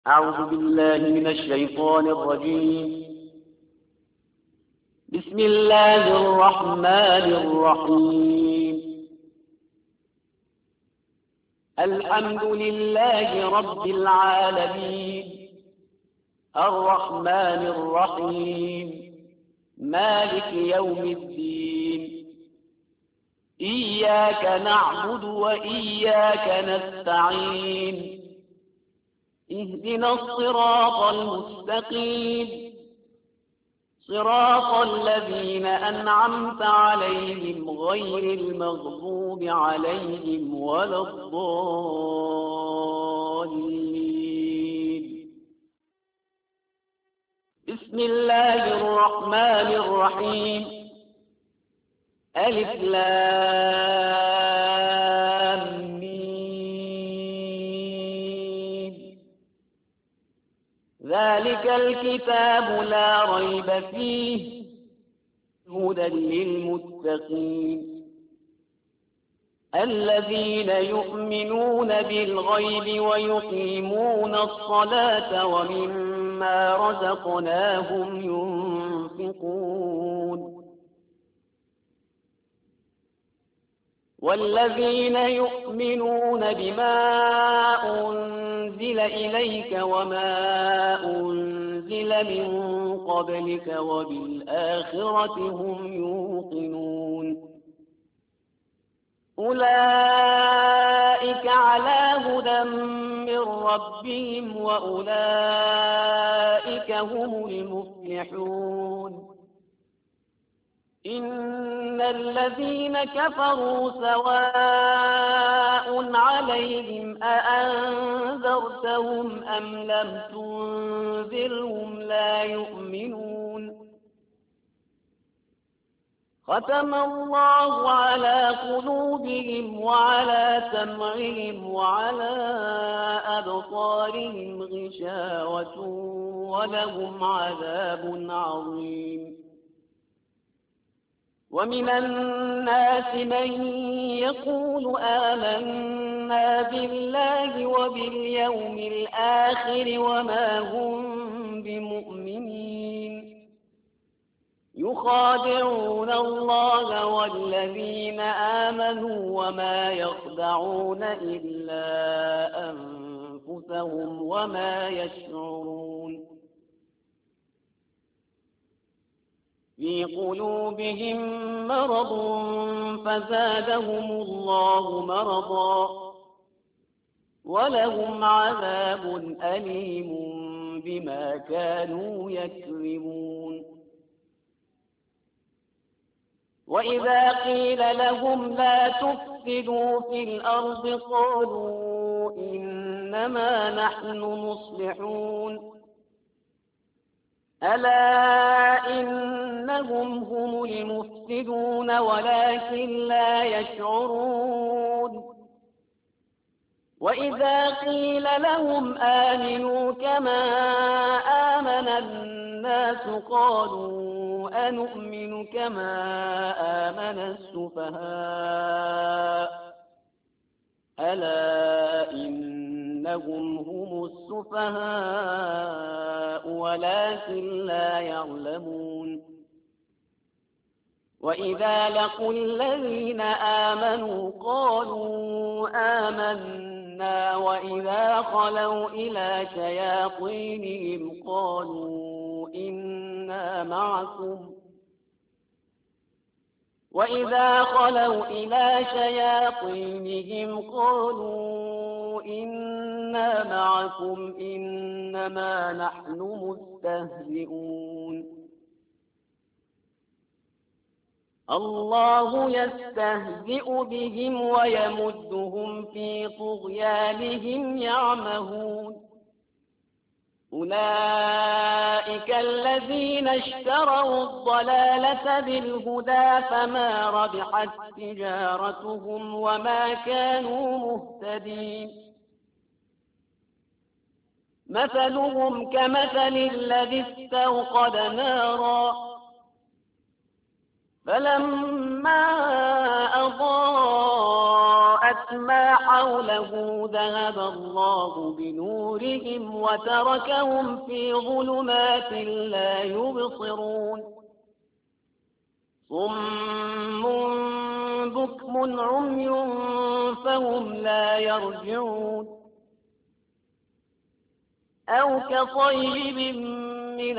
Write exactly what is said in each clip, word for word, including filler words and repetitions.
أعوذ بالله من الشيطان الرجيم. بسم الله الرحمن الرحيم. الحمد لله رب العالمين، الرحمن الرحيم، مالك يوم الدين. إياك نعبد وإياك نستعين. اهدنا الصراط المستقيم، صراط الذين أنعمت عليهم غير المغضوب عليهم ولا الضالين. بسم الله الرحمن الرحيم. ألف لام ذلك الكتاب لا ريب فيه هدى للمتقين الذين يؤمنون بالغيب ويقيمون الصلاة ومما رزقناهم ينفقون والذين يؤمنون بما أنزل إليك وما أنزل من قبلك وبالآخرة هم يوقنون أولئك على هدى من ربهم وأولئك هم المفلحون إن الذين كفروا سواء عليهم أأنذرتهم أم لم تنذرهم لا يؤمنون ختم الله على قلوبهم وعلى سمعهم وعلى أبصارهم غشاوة ولهم عذاب عظيم ومن الناس من يقول آمنا بالله وباليوم الآخر وما هم بمؤمنين يخادعون الله والذين آمنوا وما يخدعون إلا أنفسهم وما يشعرون في قلوبهم مرض فزادهم الله مرضا ولهم عذاب أليم بما كانوا يكذبون وإذا قيل لهم لا تفسدوا في الأرض قالوا إنما نحن مصلحون ألا إنهم هم المفسدون ولكن لا يشعرون وإذا قيل لهم آمنوا كما آمن الناس قالوا أنؤمن كما آمن السفهاء ألا إنهم هم السفهاء ولكن لا يعلمون وإذا لقوا الذين آمنوا قالوا آمنا وإذا خلوا إلى شياطينهم قالوا إنا معكم وإذا خلوا إلى شياطينهم قالوا إنا معكم إنما نحن مستهزئون الله يستهزئ بهم ويمدهم في طغيانهم يعمهون أولئك الذين اشتروا الضلالة بالهدى فما ربحت تجارتهم وما كانوا مهتدين مثلهم كمثل الذي استوقد نارا فلما أضاءت ما حوله ذهب الله بنورهم وتركهم في ظلمات لا يبصرون صم بكم عمي فهم لا يرجعون أو كصيب من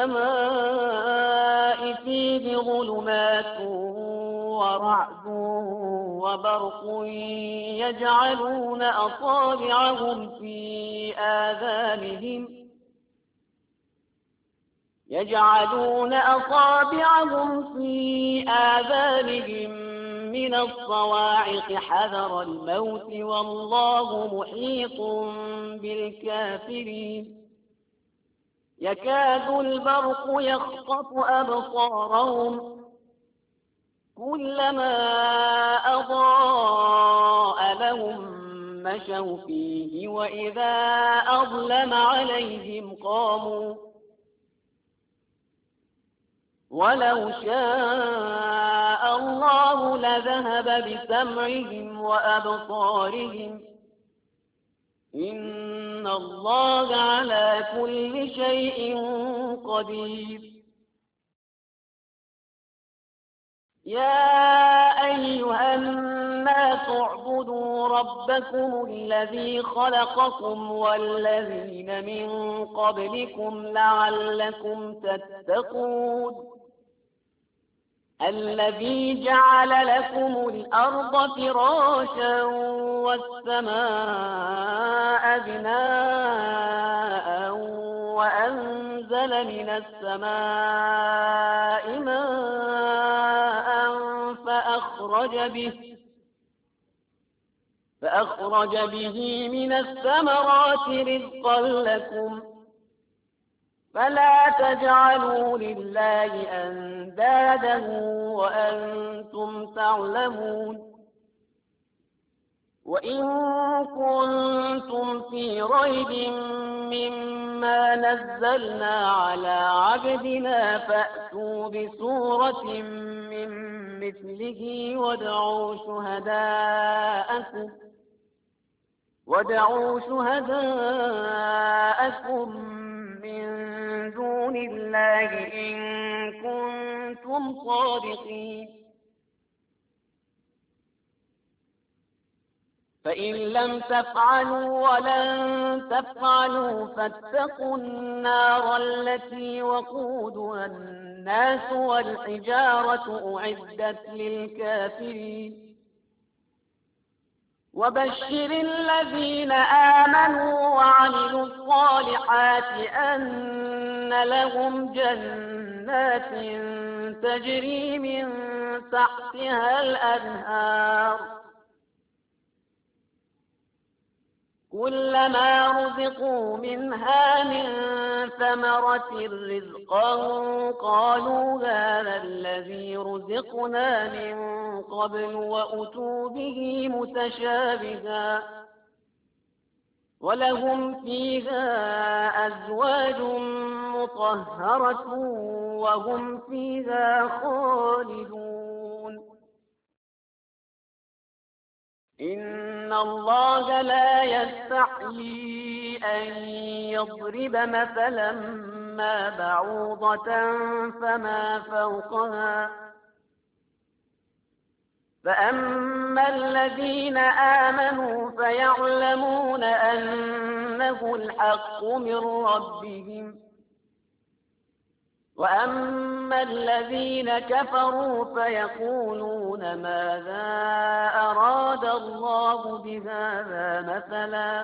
السماء فيه ظلمات ورعد وبرق يجعلون أصابعهم في آذانهم يجعلون أصابعهم في آذانهم من الصواعق حذر الموت والله محيط بالكافرين يكاد البرق يخطف أبصارهم كلما أضاء لهم مشوا فيه وإذا أظلم عليهم قاموا ولو شاء الله لذهب بسمعهم وأبصارهم إن الله على كل شيء قدير يا أيها الناس اعبدوا ربكم الذي خلقكم والذين من قبلكم لعلكم تتقون الذي جعل لكم الأرض فراشا والسماء بناء وأنزل من السماء ماء فأخرج به فأخرج به من الثمرات رزقا لكم فلا تجعلوا لله أندادا وأنتم تعلمون وإن كنتم في ريب مما نزلنا على عبدنا فأتوا بسورة من مثله وادعوا شهداءكم وادعوا شهداءكم من دون الله إن كنتم صادقين فإن لم تفعلوا ولن تفعلوا فاتقوا النار التي وقودها الناس والحجارة أعدت للكافرين وبشر الذين آمنوا وعملوا الصالحات أن لهم جنات تجري من تحتها الأنهار كلما رزقوا منها من ثمرة رزقا قالوا هذا الذي رزقنا من قبل وأتوا به متشابها ولهم فيها أزواج مطهرة وهم فيها خالدون إن الله لا يستحيي أن يضرب مثلا ما بعوضة فما فوقها فأما الذين آمنوا فيعلمون أنه الحق من ربهم وأما الذين كفروا فيقولون ماذا أراد الله بهذا مثلا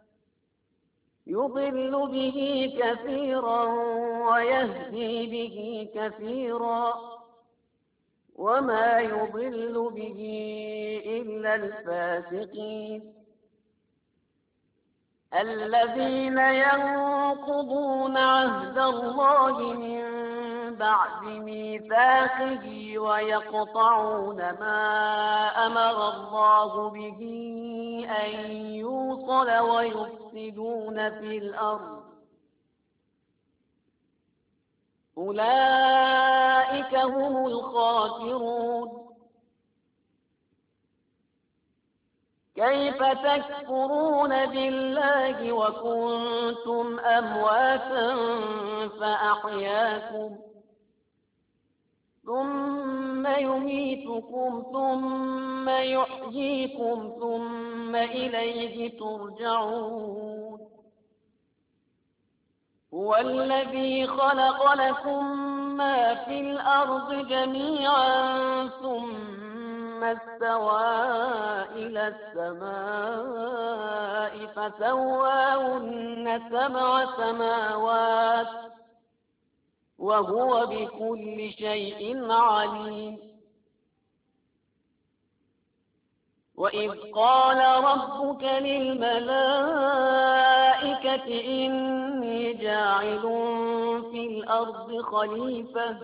يضل به كثيرا ويهدي به كثيرا وما يضل به إلا الفاسقين الذين ينقضون عهد الله من بعد ميثاقه ويقطعون ما أمر الله به أن يوصل ويفسدون في الأرض أولئك هم الخاسرون كيف تكفرون بالله وكنتم أمواتا فأحياكم ثم يميتكم ثم يحييكم ثم إليه ترجعون هو الذي خلق لكم ما في الأرض جميعا ثم استوى إلى السماء فسواهن سبع سماوات وهو بكل شيء عليم وإذ قال ربك للملائكة إني جاعل في الأرض خليفة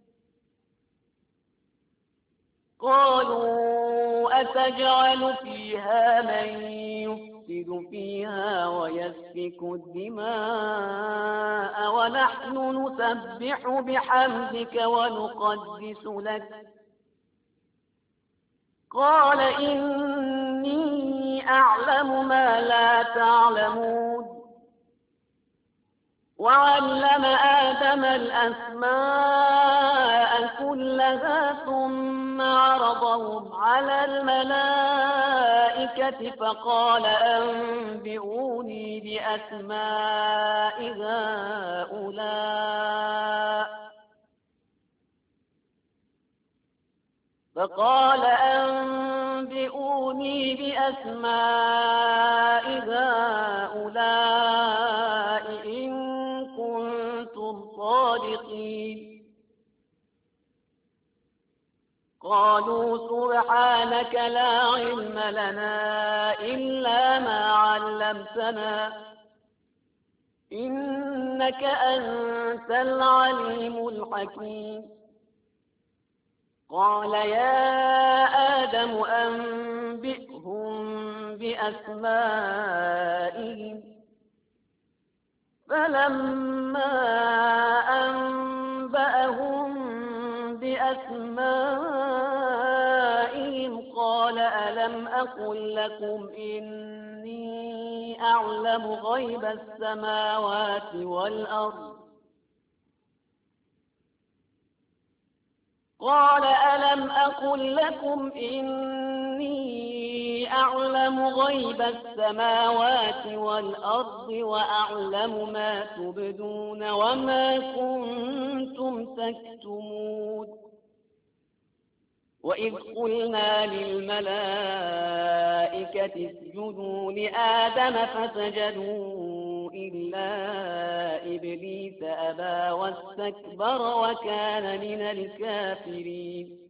قالوا أتجعل فيها من يفسد فيها ويسفك الدماء ونحن نسبح بحمدك ونقدس لك قال إني أعلم ما لا تعلمون وعلم آدم الأسماء كلها ثم عرضهم على الملائكة فقال أنبئوني بأسماء هؤلاء فقال أنبئوني بأسماء هؤلاء إن كنتم صادقين قالوا سبحانك لا علم لنا إلا ما علمتنا إنك أنت العليم الحكيم قال يا آدم أنبئهم بأسمائهم فلما أنبأهم بأسمائهم قال ألم أقل لكم إني أعلم غيب السماوات والأرض قال ألم أقل لكم إني أعلم غيب السماوات والأرض وأعلم ما تبدون وما كنتم تكتمون وإذ قلنا للملائكة اسجدوا لآدم فسجدوا إلا إبليس أبى واستكبر وكان من الكافرين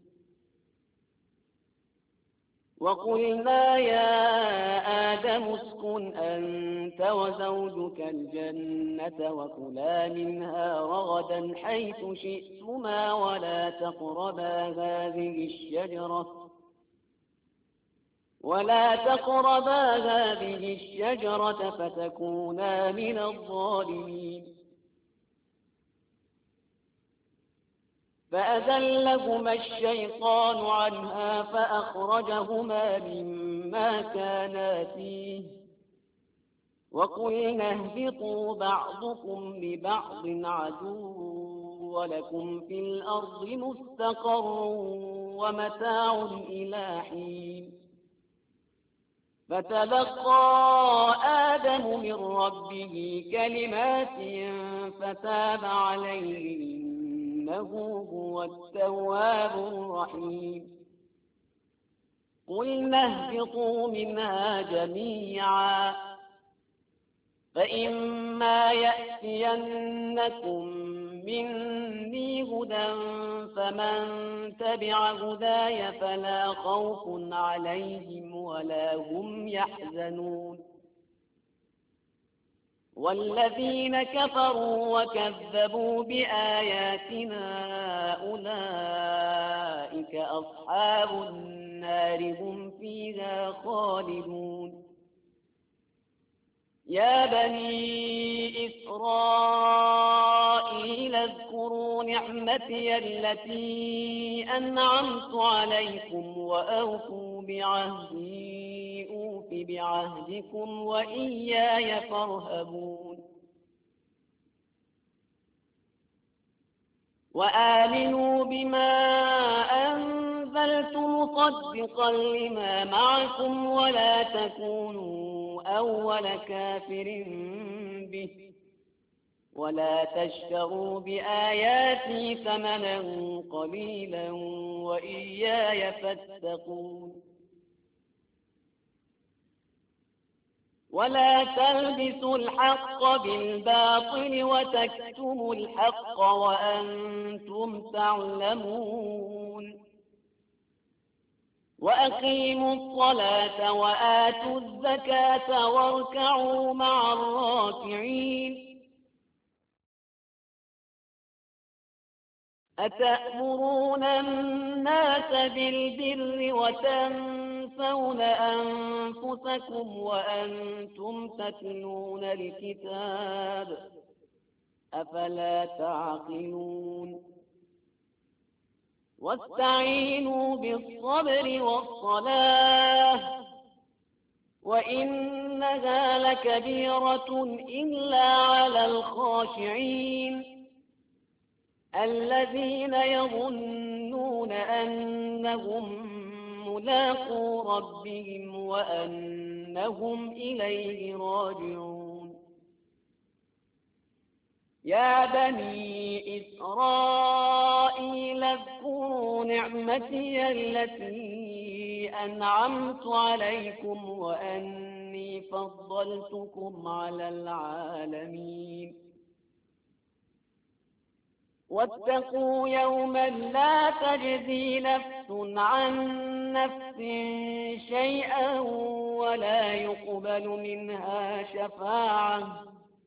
وقلنا يا آدم اسكن أنت وزوجك الجنة وكلا منها رغدا حيث شئتما ولا تقربا هذه الشجرة ولا تقربا هذه الشجرة فتكونا من الظالمين فأذلهما الشيطان عنها فأخرجهما مما كانا فيه وقلنا اهبطوا بعضكم لبعض عدو ولكم في الأرض مستقر ومتاع إلى حين فتلقى آدم من ربه كلمات فتاب عليه إنه هو التواب الرحيم قلنا اهبطوا منها جميعا فإما يأتينكم مني هدى فمن تبع هداي فلا خوف عليهم ولا هم يحزنون والذين كفروا وكذبوا بآياتنا أولئك أصحاب النار هم فيها خالدون يا بني إسرائيل اذكروا نعمتي التي أنعمت عليكم وأوفوا بعهدي أوف بعهدكم وإياي فارهبون وآمنوا بما أنزلت مصدقا لما معكم ولا تكونوا أول كافر به ولا تشتروا بآياتي ثمنا قليلا وإياي فاتقون ولا تلبسوا الحق بالباطل وتكتموا الحق وأنتم تعلمون وأقيموا الصلاة وآتوا الزكاة واركعوا مع الراكعين أتأمرون الناس بالبر وتنسون أنفسكم وأنتم تتلون الكتاب أفلا تعقلون واستعينوا بالصبر والصلاة وإنها لكبيرة إلا على الخاشعين الذين يظنون أنهم ملاقو ربهم وأنهم إليه راجعون يا بني إسرائيل اذكروا نعمتي التي أنعمت عليكم وأني فضلتكم على العالمين واتقوا يوما لا تجزي نفس عن نفس شيئا ولا يقبل منها شفاعة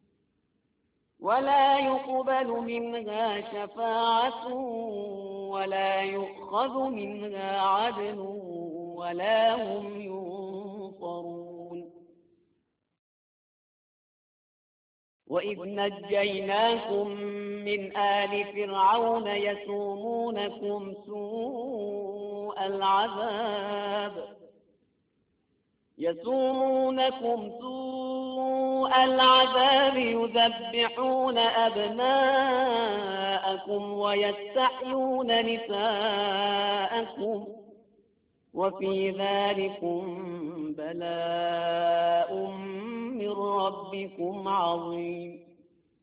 ولا يقبل منها شفاعة ولا يؤخذ منها عدل ولا هم ينصرون وإذ نجيناكم من آل فرعون يسومونكم سوء العذاب يسومونكم سوء العذاب يذبحون أبناءكم ويستحيون نساءكم وفي ذلكم بلاء من ربكم عظيم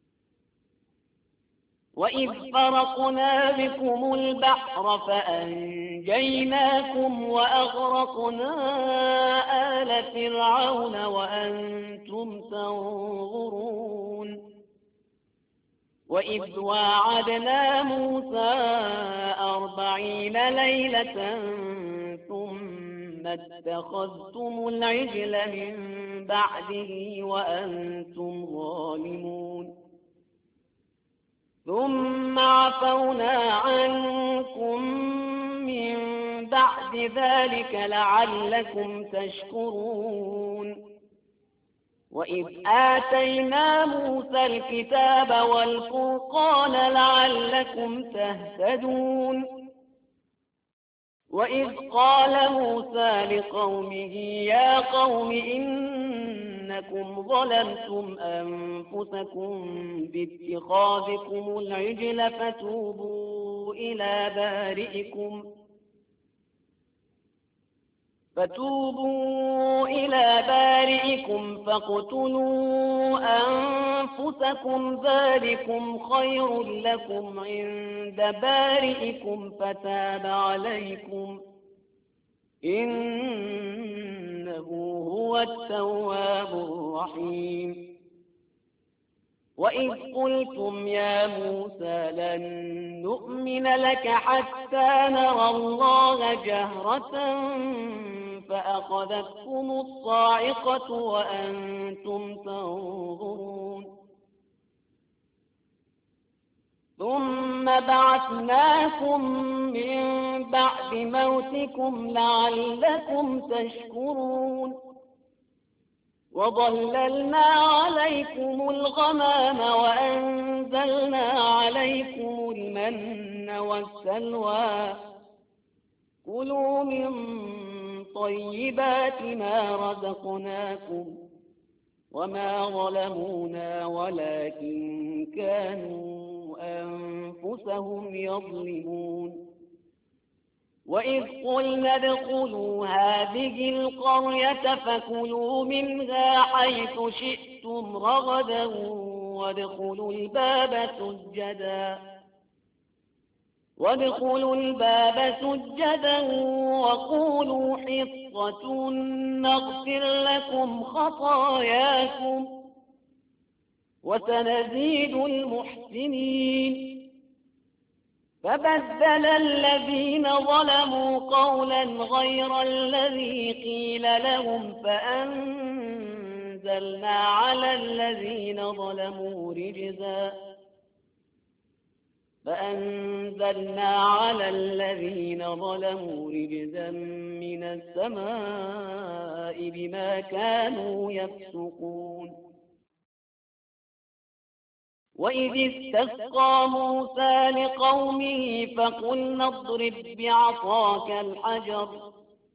وإذ فرقنا بكم البحر فأنجيناكم وأغرقنا آل فرعون وأنتم تنظرون وإذ واعدنا موسى أربعين ليلة ثم اتخذتم العجل من بعده وأنتم ظالمون ثم عفونا عنكم من بعد ذلك لعلكم تشكرون وإذ آتينا موسى الكتاب والفرقان لعلكم تهتدون وإذ قال موسى لقومه يا قوم إنكم ظلمتم أنفسكم باتخاذكم العجل فتوبوا إلى بارئكم فتوبوا إلى بارئكم فاقتلوا أنفسكم ذلكم خير لكم عند بارئكم فتاب عليكم إنه هو التواب الرحيم وإذ قلتم يا موسى لن نؤمن لك حتى نرى الله جهرة فأخذتكم الصاعقة وأنتم تنظرون ثم بعثناكم من بعد موتكم لعلكم تشكرون وظللنا عليكم الغمام وأنزلنا عليكم المن والسلوى كلوا من طيبات ما رزقناكم وما ظلمونا ولكن كانوا أنفسهم يظلمون وإذ قلنا ادخلوا هذه القرية فكلوا منها حيث شئتم رغدا وادخلوا الباب سجدا وادخلوا الباب سجدا وقولوا حطة نغفر لكم خطاياكم وسنزيد المحسنين فبدل الذين ظلموا قولا غير الذي قيل لهم فأنزلنا على الذين ظلموا رجزا فأنزلنا على الذين ظلموا رجزا من السماء بما كانوا يفسقون وإذ استسقى موسى لقومه فقلنا اضرب بعصاك الحجر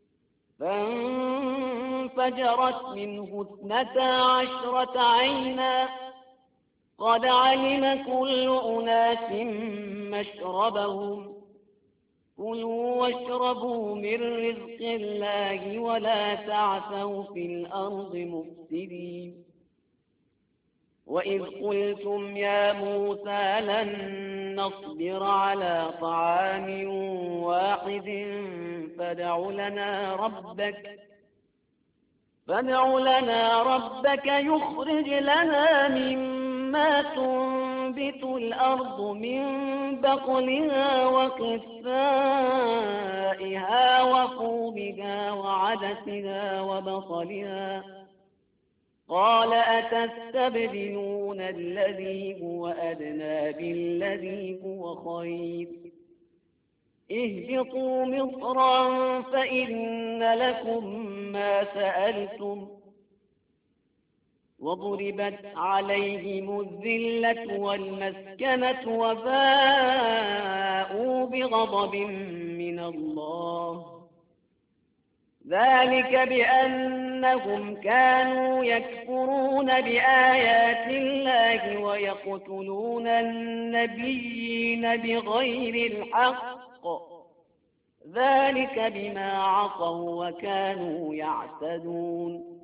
فانفجرت منه اثنتا عشرة عينا قد علم كل أناس مشربهم كلوا واشربوا من رزق الله ولا تعثوا في الأرض مفسدين وإذ قلتم يا موسى لن نصبر على طعام واحد فادع لنا ربك فادع لنا ربك يخرج لنا مما تنبت الأرض من بقلها وقثائها وفومها وعدسها وبصلها قال أتستبدلون الذي هو أدنى بالذي هو خير اهبطوا مصرا فإن لكم ما سألتم وضربت عليهم الذلة والمسكنة وباءوا بغضب من الله ذلك بأنهم كانوا يكفرون بآيات الله ويقتلون النبيين بغير الحق ذلك بما عصوا وكانوا يعتدون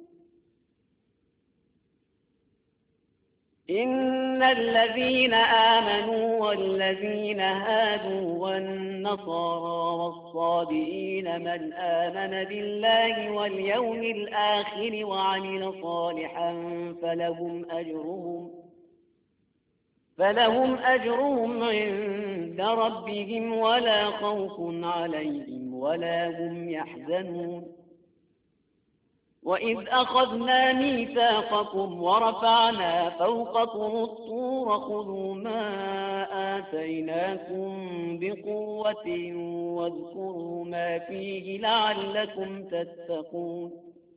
إن الذين آمنوا والذين هادوا والنصارى والصابئين من آمن بالله واليوم الآخر وعمل صالحا فلهم أجرهم فلهم أجرهم عند ربهم ولا خوف عليهم ولا هم يحزنون وإذ أخذنا ميثاقكم ورفعنا فوقكم الطور خذوا ما آتيناكم بقوة واذكروا ما فيه لعلكم تتقون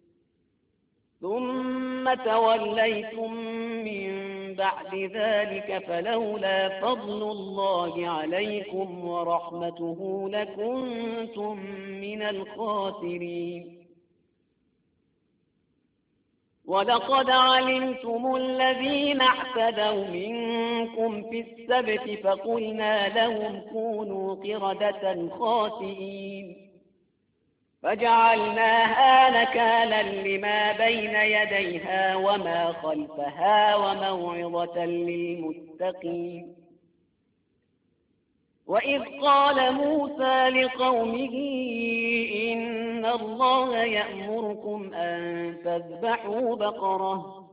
ثم توليتم من بعد ذلك فلولا فضل الله عليكم ورحمته لكنتم من الخاسرين ولقد علمتم الذين اعتدوا منكم في السبت فقلنا لهم كونوا قردة خاسئين فجعلناها نكالا لما بين يديها وما خلفها وموعظة للمتقين وإذ قال موسى لقومه إن الله يأمركم أن تذبحوا بقرة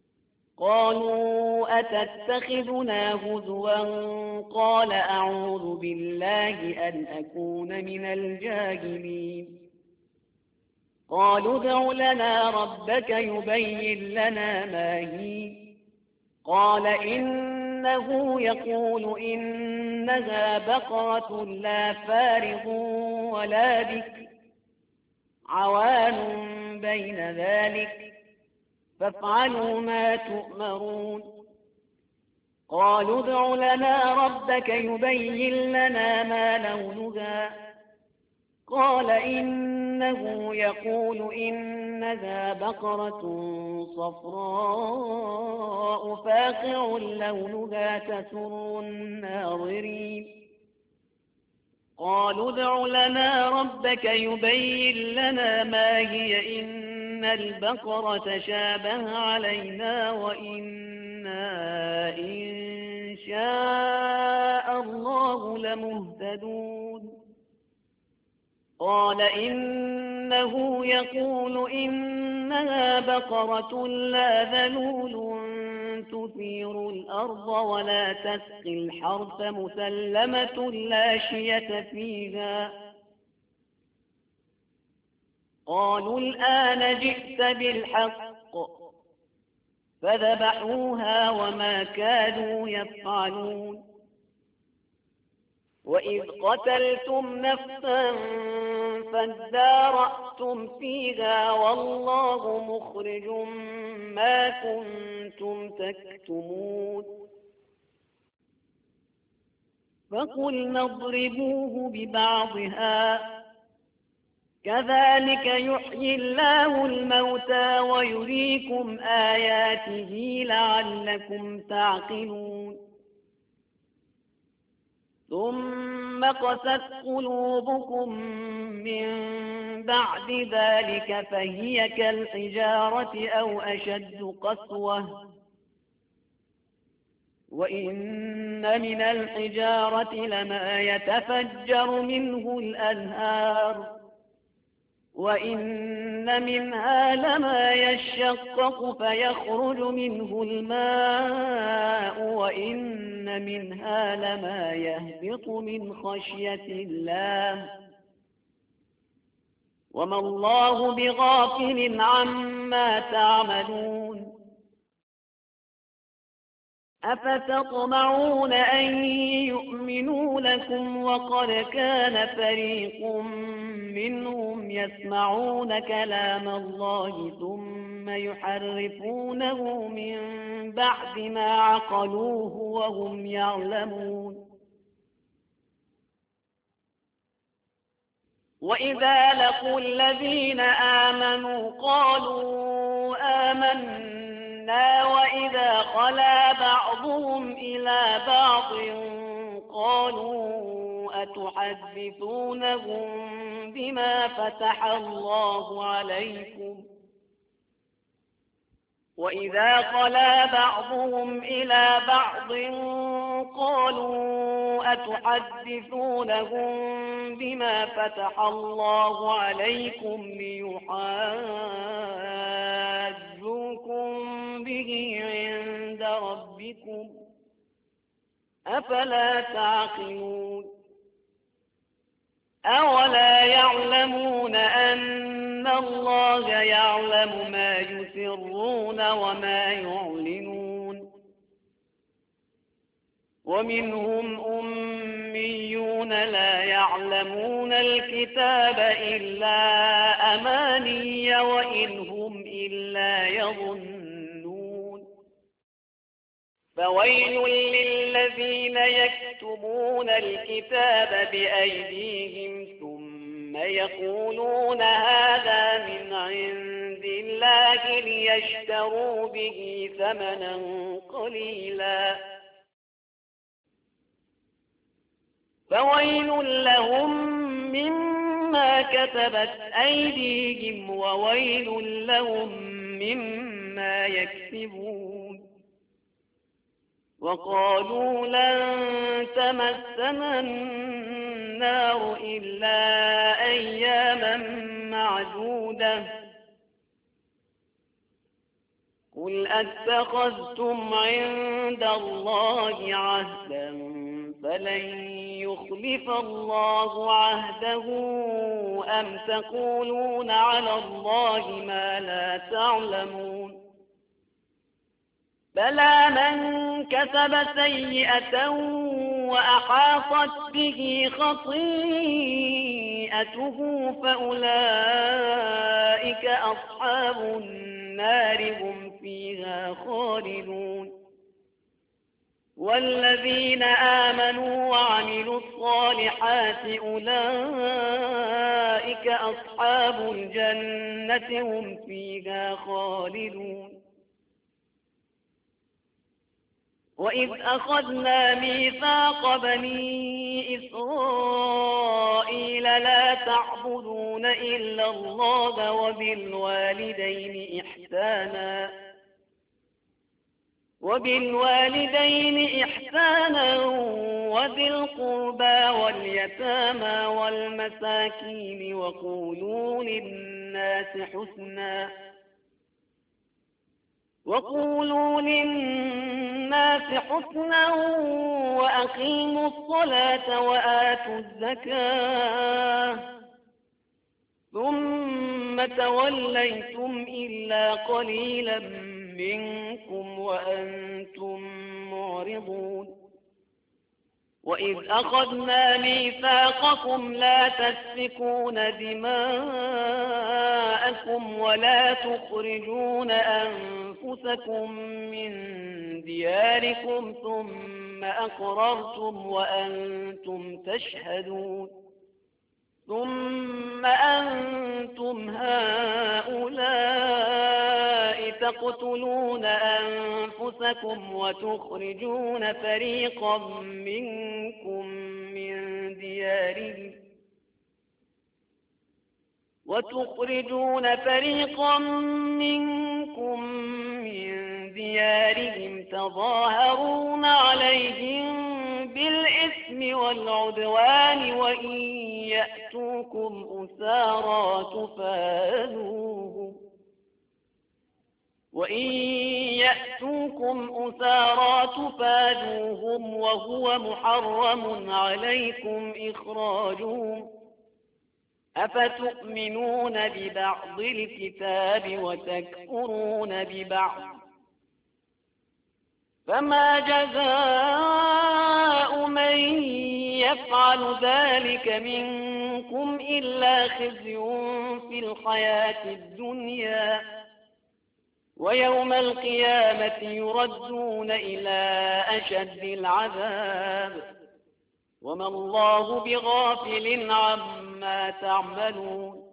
قالوا أتتخذنا هزوا قال أعوذ بالله أن أكون من الجاهلين قالوا ادع لنا ربك يبين لنا ما هي قال إنه يقول إنها بقرة لا فارغ ولا بكر عوان بين ذلك فافعلوا ما تؤمرون قالوا ادع لنا ربك يبين لنا ما لونها قال إنه إنه يقول إنها بقرة صفراء فاقع لونها تسر الناظرين قالوا ادع لنا ربك يبين لنا ما هي إن البقرة تشابه علينا وإنا إن شاء الله لمهتدون قال إنه يقول إنها بقرة لا ذلول تثير الأرض ولا تسقي الحرث مسلمة لا شية فيها قالوا الآن جئت بالحق فذبحوها وما كانوا يفعلون وإذ قتلتم نفسا فادارأتم فيها والله مخرج ما كنتم تكتمون فقلنا اضربوه ببعضها كذلك يحيي الله الموتى ويريكم آياته لعلكم تعقلون ثم قست قلوبكم من بعد ذلك فهي كالحجارة أو أشد قسوة وإن من الحجارة لما يتفجر منه الأنهار وإن منها لما يشقق فيخرج منه الماء وإن منها لما يهبط من خشية الله وما الله بغافل عما تعملون أفتطمعون أن يؤمنوا لكم وقد كان فريق منهم يسمعون كلام الله ثم يحرفونه من بعد ما عقلوه وهم يعلمون وإذا لقوا الذين آمنوا قالوا آمنا وإذا خلا بعضهم إلى بعض قالوا أتحدثونهم بما فتح الله عليكم وإذا خلا بعضهم إلى بعض قالوا أتحدثونهم بما فتح الله عليكم ليحاجوكم به عند ربكم أفلا تعقلون أولا يعلمون أن الله يعلم ما يسرون وما يعلنون ومنهم أميون لا يعلمون الكتاب إلا أماني وإن هم إلا يظنون فويل للذين يكتبون الكتاب بأيديهم ثم يقولون هذا من عند الله ليشتروا به ثمنا قليلا فويل لهم مما كتبت أيديهم وويل لهم مما يكسبون وقالوا لن تمسنا النار إلا أياما معدودة قل أتخذتم عند الله عهدا فلن يخلف الله عهده أم تقولون على الله ما لا تعلمون بلى من كسب سيئة وأحاطت به خطيئته فأولئك أصحاب النار هم فيها خالدون والذين آمنوا وعملوا الصالحات أولئك أصحاب الجنة هم فيها خالدون. وإذ أخذنا ميثاق بني إسرائيل لا تعبدون إلا الله وبالوالدين إحسانا وبالوالدين إحسانا وذي القربى واليتامى والمساكين وقولوا للناس حسنا وقولوا للناس حسنا وأقيموا الصلاة وآتوا الزكاة ثم توليتم إلا قليلا منكم وأنتم معرضون. وإذ أخذنا ميثاقكم لا تسفكون دماءكم ولا تخرجون أنفسكم من دياركم ثم أقررتم وأنتم تشهدون ثم أنتم هؤلاء تقتلون أنفسكم وتخرجون فريقا منكم من ديارهم وتخرجون فريقا منكم من ديارهم تظاهرون عليهم بالإثم والعدوان وإن يأتوكم أسارى تفادوهم وإن يأتوكم أسارى تفادوهم وهو محرم عليكم إخراجهم أفتؤمنون ببعض الكتاب وتكفرون ببعض فما جزاء من يفعل ذلك منكم إلا خزي في الحياة الدنيا ويوم القيامة يردون إلى أشد العذاب وما الله بغافل عما تعملون.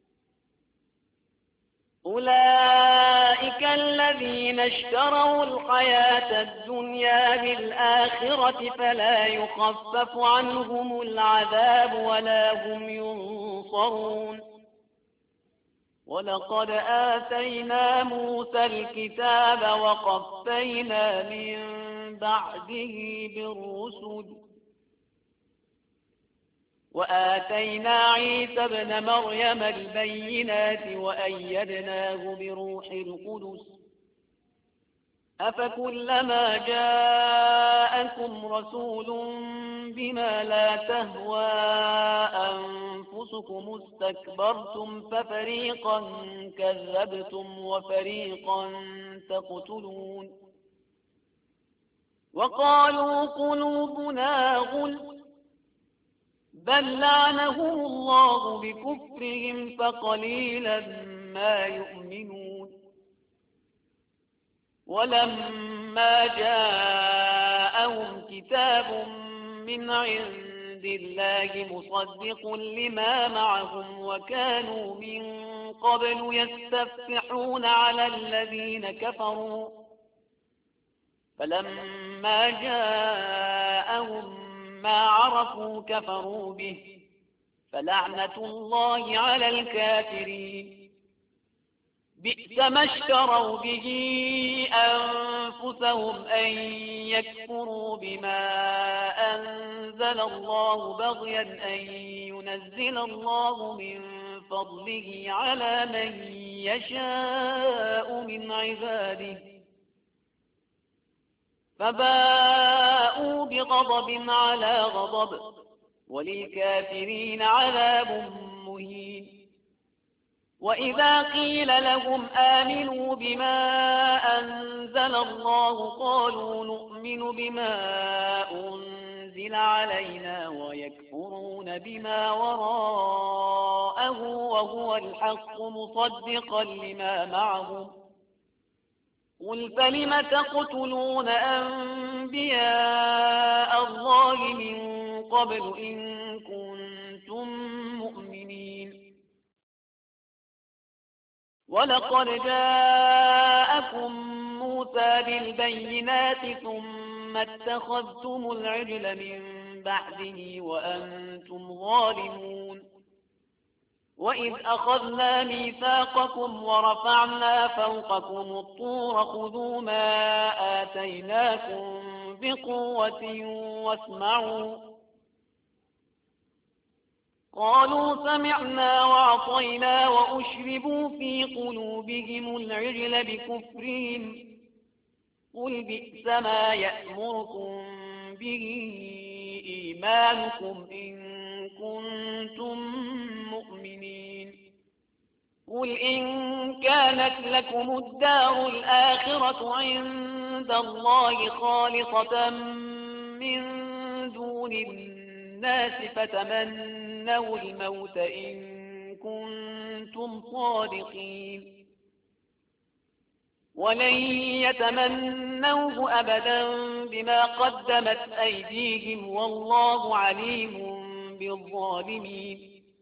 أولئك الذين اشتروا الحياة الدنيا بالآخرة فلا يخفف عنهم العذاب ولا هم ينصرون. ولقد آتينا موسى الكتاب وقفينا من بعده بالرسل وآتينا عيسى ابن مريم البينات وأيدناه بروح القدس أفكلما جاءكم رسول بما لا تهوى أنفسكم استكبرتم ففريقا كذبتم وفريقا تقتلون وقالوا قلوبنا غلف بل لعنهم الله بكفرهم فقليلا ما يؤمنون. ولما جاءهم كتاب من عند الله مصدق لما معهم وكانوا من قبل يستفتحون على الذين كفروا فلما جاءهم ما عرفوا كفروا به فلعنة الله على الكافرين. بئس ما اشتروا به أنفسهم أن يكفروا بما أنزل الله بغيا أن ينزل الله من فضله على من يشاء من عباده فباءوا بغضب على غضب وللكافرين عذاب مهين. وإذا قيل لهم آمنوا بما أنزل الله قالوا نؤمن بما أنزل علينا ويكفرون بما وراءه وهو الحق مصدقا لما معهم قل فلم تقتلون أنبياء الله من قبل إن كنتم مؤمنين؟ ولقد جاءكم موسى بالبينات ثم اتخذتم العجل من بعده وأنتم ظالمون. وإذ أخذنا ميثاقكم ورفعنا فوقكم الطور خذوا ما آتيناكم بقوة واسمعوا. قالوا سمعنا وعصينا وأشربوا في قلوبهم العجل بكفرهم. قل بئس ما يأمركم به إيمانكم إن كنتم مؤمنين. قل إن كانت لكم الدار الآخرة عند الله خالصة من دون الناس فتمنوا الموت إن كنتم صادقين. ولن يتمنوه أبدا بما قدمت أيديهم والله عليم بالظالمين.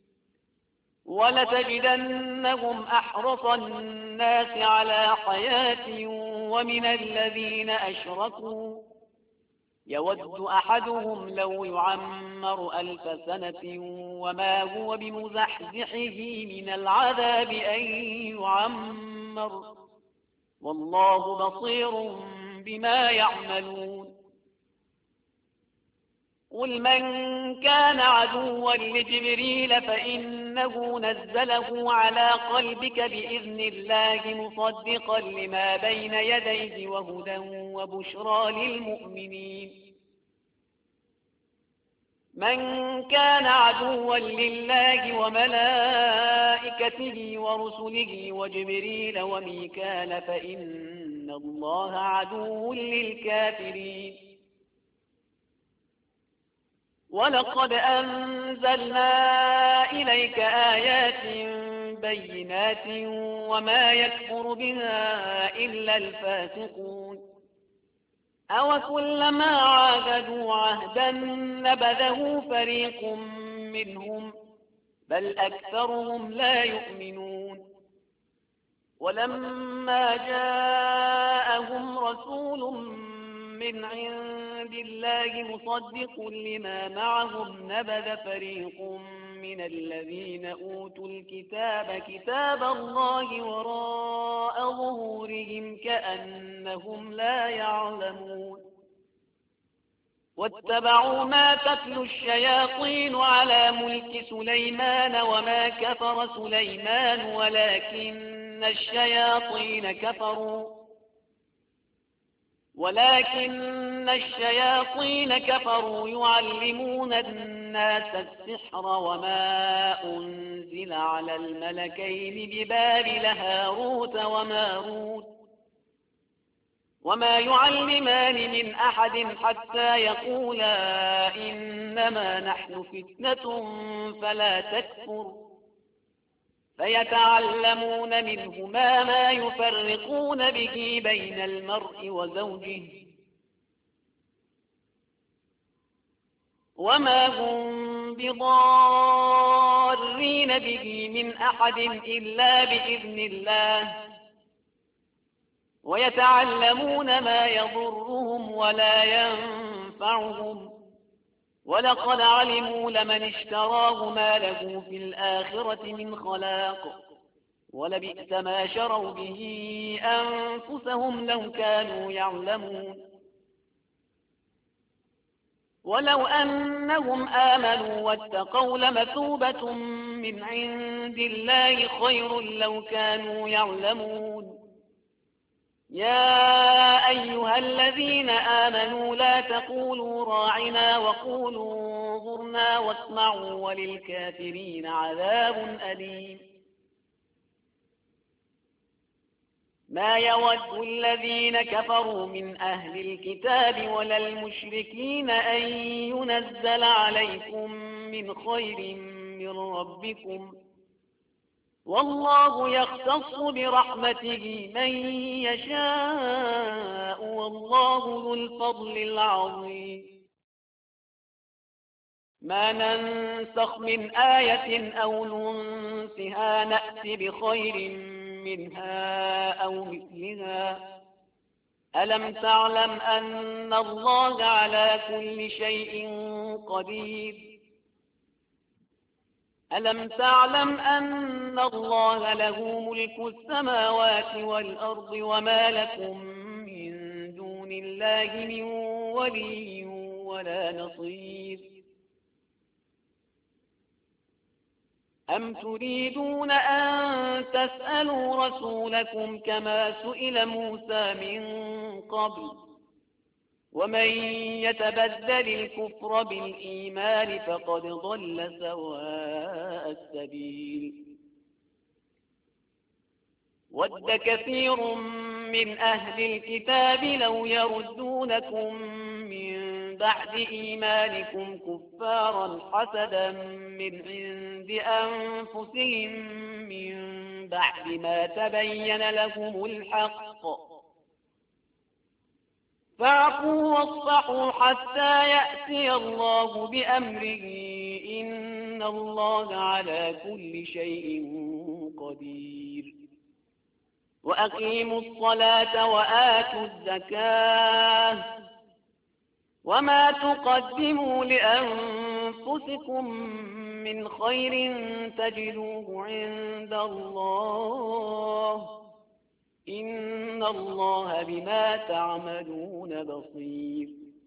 ولتجدنهم أحرص الناس على حياة ومن الذين أشركوا يود أحدهم لو يعمر ألف سنة وما هو بمزحزحه من العذاب أن يعمر والله بصير بما يعملون. قل من كان عدوا لجبريل فإنه نزله على قلبك بإذن الله مصدقا لما بين يديه وهدى وبشرى للمؤمنين. من كان عدوا لله وملائكته ورسله وجبريل وميكال فإن الله عدو للكافرين. ولقد أنزلنا إليك آيات بينات وما يكفر بها إلا الفاسقون. أوكلما عاهدوا عهدا نبذه فريق منهم بل أكثرهم لا يؤمنون. ولما جاءهم رسول من عند الله مصدق لما معهم نبذ فريق من الذين أوتوا الكتاب كتاب الله وراء ظهورهم كأنهم لا يعلمون. واتبعوا ما تتلو الشياطين على ملك سليمان وما كفر سليمان ولكن الشياطين كفروا ولكن الشياطين كفروا يعلمون الناس السحر وما أنزل على الملكين ببابل هاروت وماروت وما يعلمان من أحد حتى يقولا إنما نحن فتنة فلا تكفر فيتعلمون منهما ما يفرقون به بين المرء وزوجه وما هم بضارين به من أحد إلا بإذن الله ويتعلمون ما يضرهم ولا ينفعهم ولقد علموا لمن اشتراه ما له في الآخرة من خلاق ولبئس ما شروا به أنفسهم لو كانوا يعلمون. ولو أنهم آمنوا واتقوا لمثوبة من عند الله خير لو كانوا يعلمون. يا أيها الذين آمنوا لا تقولوا راعنا وقولوا انظرنا واسمعوا وللكافرين عذاب أليم. ما يود الذين كفروا من أهل الكتاب ولا المشركين أن ينزل عليكم من خير من ربكم والله يختص برحمته من يشاء والله ذو الفضل العظيم. ما ننسخ من آية أو ننسها نأت بخير منها أو مثلها. ألم تعلم أن الله على كل شيء قدير ألم تعلم أن الله له ملك السماوات والأرض وما لكم من دون الله من ولي ولا نصير. أم تريدون أن تسألوا رسولكم كما سئل موسى من قبل ومن يتبدل الكفر بالإيمان فقد ضل سواء السبيل. ود كثير من أهل الكتاب لو يردونكم من بعد إيمانكم كفارا حسدا من عند أنفسهم من بعد ما تبين لهم الحق فاعفوا واصفحوا حتى يأتي الله بأمره إن الله على كل شيء قدير. وأقيموا الصلاة وآتوا الزكاة وما تقدموا لأنفسكم من خير تجدوه عند الله إن الله بما تعملون بصير.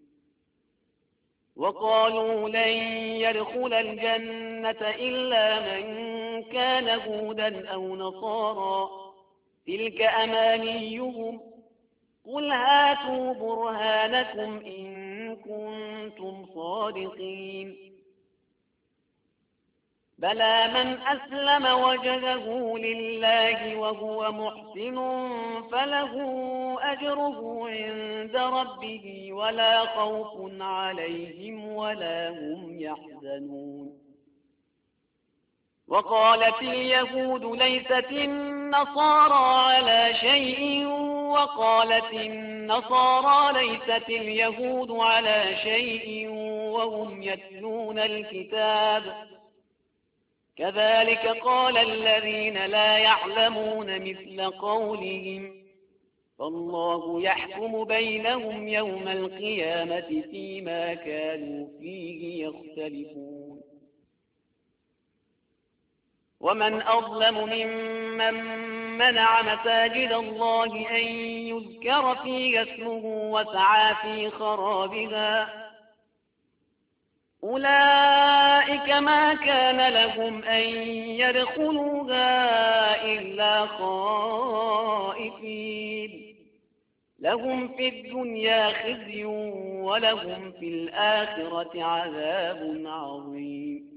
وقالوا لن يدخل الجنة إلا من كان هودا أو نصارى تلك أمانيهم قل هاتوا برهانكم إن كنتم صادقين. بلى من أسلم وجهه لله وهو محسن فله أجره عند ربه ولا خوف عليهم ولا هم يحزنون. وقالت اليهود ليست النصارى على شيء وقالت النصارى ليست اليهود على شيء وهم يتلون الكتاب كذلك قال الذين لا يعلمون مثل قولهم فالله يحكم بينهم يوم القيامة فيما كانوا فيه يختلفون. ومن أظلم ممن منع مساجد الله أن يذكر فيها اسمه وسعى في خرابها أولئك ما كان لهم أن يدخلوها إلا خائفين لهم في الدنيا خزي ولهم في الآخرة عذاب عظيم.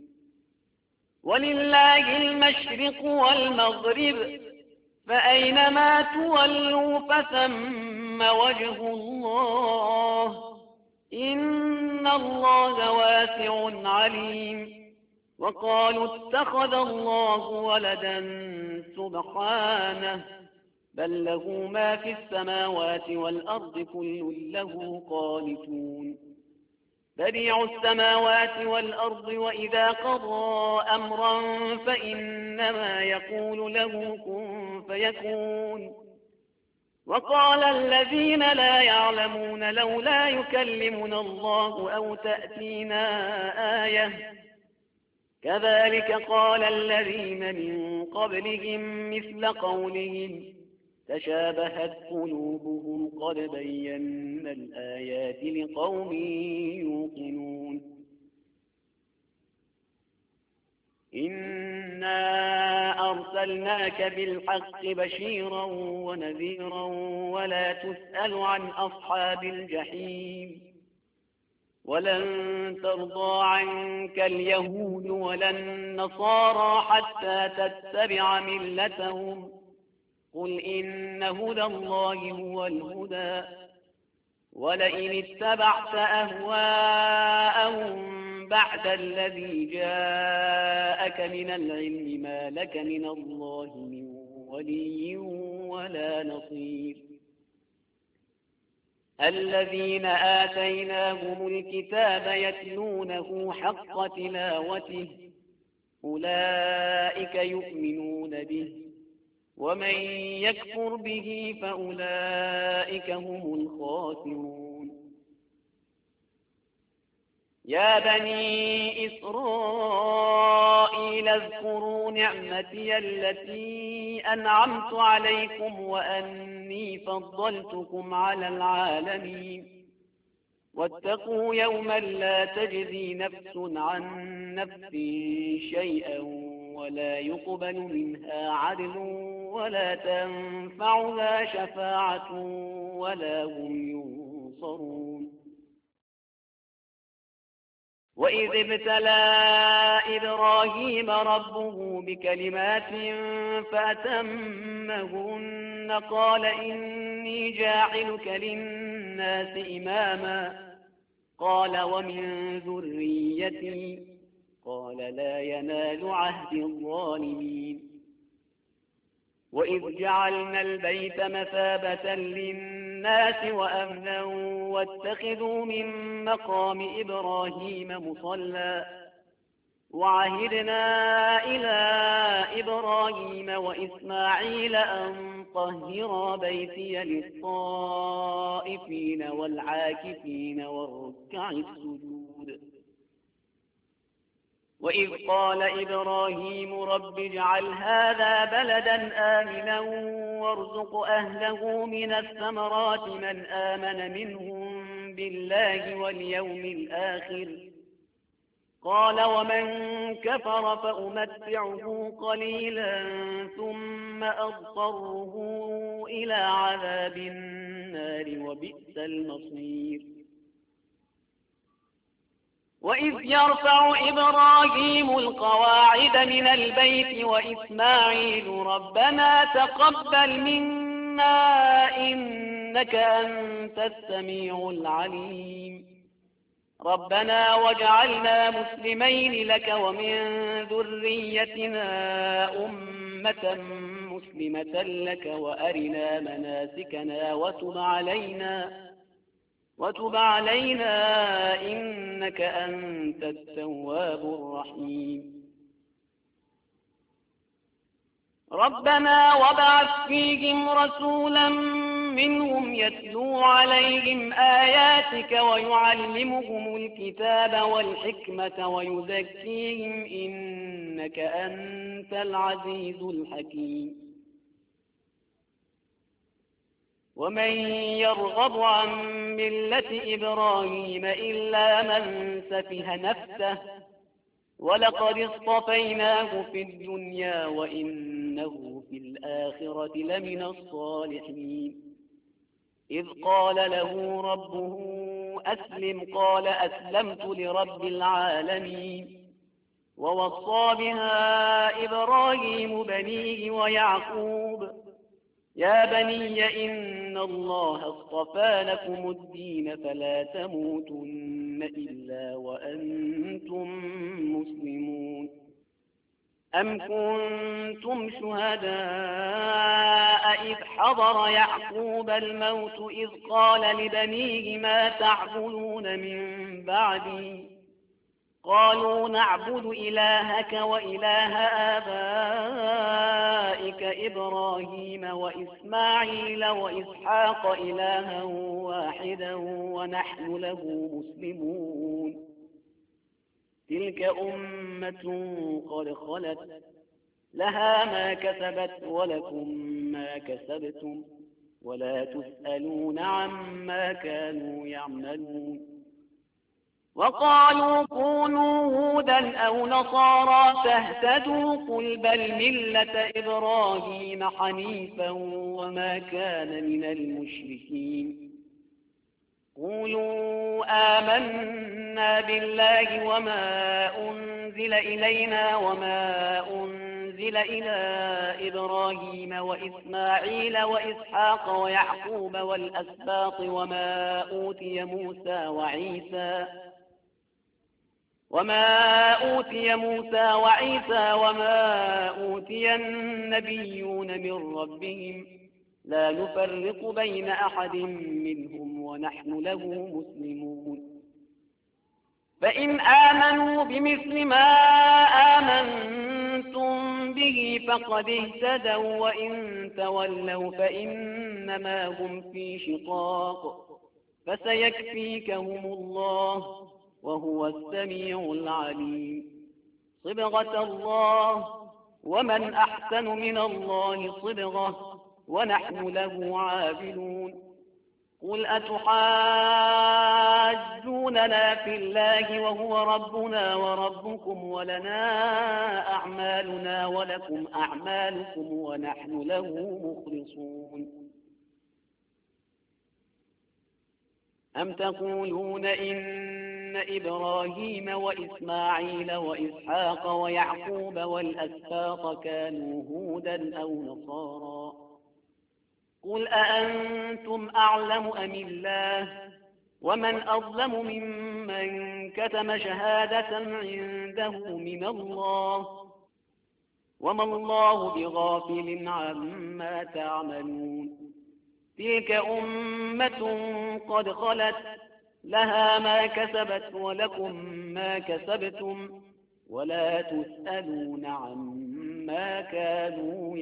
ولله المشرق والمغرب فأينما تولوا فثم وجه الله إن الله واسع عليم. وقالوا اتخذ الله ولدا سبحانه بل له ما في السماوات والأرض كل له قانتون. بديع السماوات والأرض وإذا قضى أمرا فإنما يقول له كن فيكون. وقال الذين لا يعلمون لولا يكلمنا الله أو تأتينا آية كذلك قال الذين من قبلهم مثل قولهم تشابهت قلوبهم قد بينا الآيات لقوم يوقنون. إنا أرسلناك بالحق بشيرا ونذيرا ولا تسأل عن أصحاب الجحيم. ولن ترضى عنك اليهود ولا النصارى حتى تتبع ملتهم قل إن هدى الله هو الهدى ولئن اتبعت أهواءهم بعد الذي جاءك من العلم ما لك من الله من ولي ولا نصير الذين آتيناهم الكتاب يتلونه حق تلاوته أولئك يؤمنون به ومن يكفر به فأولئك هم الخاسرون يا بني إسرائيل اذكروا نعمتي التي أنعمت عليكم وأني فضلتكم على العالمين واتقوا يوما لا تجزي نفس عن نفس شيئا ولا يقبل منها عدل ولا تنفعها شفاعة ولا هم ينصرون وإذ ابتلى إبراهيم ربه بكلمات فأتمهن قال إني جاعلك للناس إماما قال ومن ذريتي قال لا ينال عهد الظالمين وإذ جعلنا البيت مثابة للناس وأمنا واتخذوا من مقام إبراهيم مصلى وعهدنا إلى إبراهيم وإسماعيل أن طهرا بيتي للطائفين والعاكفين والركع السجود وإذ قال إبراهيم رب اجعل هذا بلدا آمنا وارزق أهله من الثمرات من آمن منهم بالله واليوم الآخر قال ومن كفر فأمتعه قليلا ثم أضطره إلى عذاب النار وبئس المصير وإذ يرفع إبراهيم القواعد من البيت وإسماعيل ربنا تقبل منا إنك أنت السميع العليم ربنا واجعلنا مسلمين لك ومن ذريتنا أمة مسلمة لك وأرنا مناسكنا وتب علينا وتب علينا إنك أنت التواب الرحيم ربنا وابعث فيهم رسولا منهم يتلو عليهم آياتك ويعلمهم الكتاب والحكمة ويزكيهم إنك أنت العزيز الحكيم ومن يرغب عن ملة إبراهيم إلا من سفه نفسه ولقد اصطفيناه في الدنيا وإنه في الآخرة لمن الصالحين إذ قال له ربه أسلم قال أسلمت لرب العالمين ووصى بها إبراهيم بنيه ويعقوب يا بني إن الله اصطفى لكم الدين فلا تموتن إلا وأنتم مسلمون أم كنتم شهداء إذ حضر يعقوب الموت إذ قال لبنيه ما تعبدون من بعدي قالوا نعبد إلهك وإله آبائك إبراهيم وإسماعيل وإسحاق إلها واحدا ونحن له مسلمون تلك أمة قد خلت لها ما كسبت ولكم ما كسبتم ولا تسألون عما كانوا يعملون وقالوا كونوا هودا أو نصارى تهتدوا قل بل ملة إبراهيم حنيفا وما كان من المشركين قولوا آمنا بالله وما أنزل إلينا وما أنزل إلى إبراهيم وإسماعيل وإسحاق ويعقوب والأسباط وما أوتي موسى وعيسى وما أوتي موسى وعيسى وما أوتي النبيون من ربهم لا نفرق بين أحد منهم ونحن له مسلمون فإن آمنوا بمثل ما آمنتم به فقد اهتدوا وإن تولوا فإنما هم في شقاق فسيكفيكهم الله وهو السميع العليم صبغة الله ومن أحسن من الله صبغة ونحن له عابدون قل أتحاجوننا في الله وهو ربنا وربكم ولنا أعمالنا ولكم أعمالكم ونحن له مخلصون أم تقولون إن إبراهيم وإسماعيل وإسحاق ويعقوب والأسباط كانوا هودا أو نصارى قل أأنتم أعلم أم الله ومن أظلم ممن كتم شهادة عنده من الله وما الله بغافل عما تعملون تلك أمة قد خلت لها ما كسبت ولكم ما كسبتم ولا تسألون عما كانوا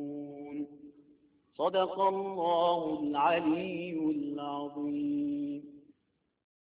يعملون صدق الله العلي العظيم.